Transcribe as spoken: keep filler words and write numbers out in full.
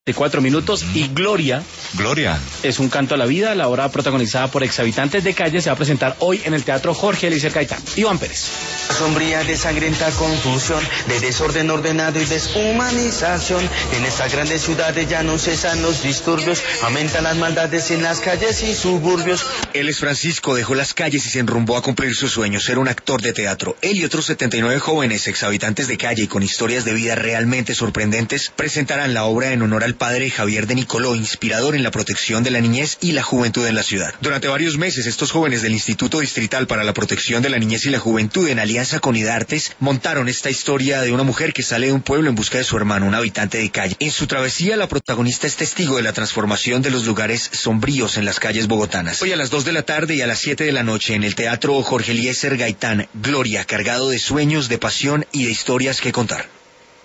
De cuatro minutos y Gloria. Gloria. Es un canto a la vida, la obra protagonizada por exhabitantes de calle se va a presentar hoy en el Teatro Jorge Eliezer Gaitán. Iván Pérez. Sombría de sangrienta confusión, de desorden ordenado y deshumanización. En estas grandes ciudades ya no cesan los disturbios, aumentan las maldades en las calles y suburbios. Él es Francisco, dejó las calles y se enrumbó a cumplir sus sueños, ser un actor de teatro. Él y otros setenta y nueve jóvenes exhabitantes de calle y con historias de vida realmente sorprendentes presentarán la obra en honor al padre Javier de Nicoló, inspirador en la protección de la niñez y la juventud en la ciudad. Durante varios meses, estos jóvenes del Instituto Distrital para la Protección de la Niñez y la Juventud, en alianza con IDARTES, montaron esta historia de una mujer que sale de un pueblo en busca de su hermano, un habitante de calle. En su travesía, la protagonista es testigo de la transformación de los lugares sombríos en las calles bogotanas. Hoy a las dos de la tarde y a las siete de la noche en el Teatro Jorge Eliezer Gaitán, Gloria, cargado de sueños, de pasión y de historias que contar.